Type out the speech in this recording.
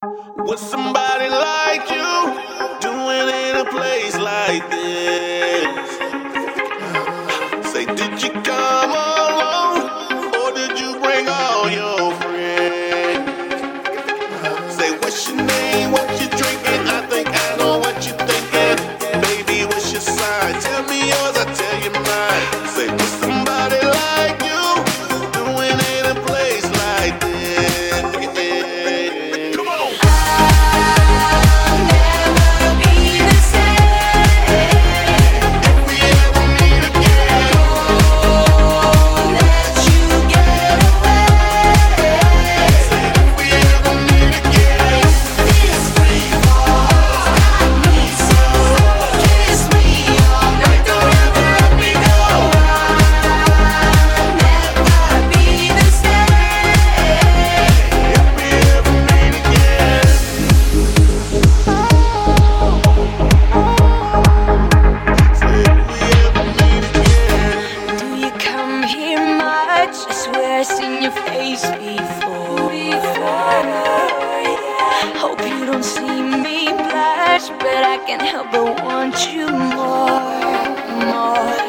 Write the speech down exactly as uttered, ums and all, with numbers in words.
With somebody like you, doing in a place like this. Say, did you come alone, or did you bring all your friends? Say, what's your name, what you drinking? I think I know what you're thinking. Baby, what's your sign? Tell me yours, I tell you mine. Say, with somebody like you, doing in a place like this. Come on! I swear I've seen your face before. before yeah. Hope you don't see me blush, but I can't help but want you more, more.